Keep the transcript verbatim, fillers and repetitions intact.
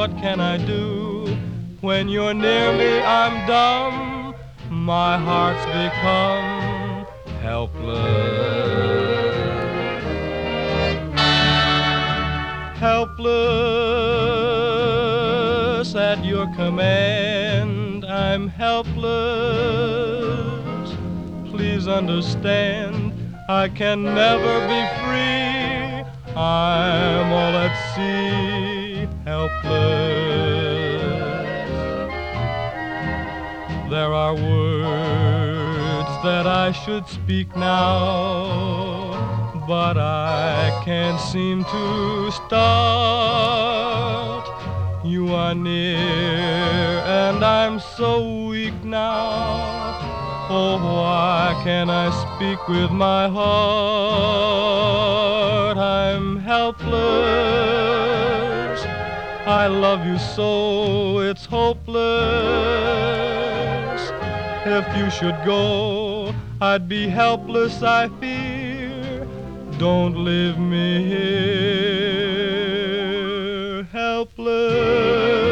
what can I do? When you're near me, I'm dumb. My heart's become helpless. Helpless at your command, I'm helpless. Please understand, I can never be free. I'm all at sea, helpless. There are words that I should speak now, but I can't seem to start. You are near and I'm so weak now. Oh, why can't I speak with my heart? I'm helpless. I love you so, it's hopeless. If you should go, I'd be helpless, I fear. Don't leave me here, helpless.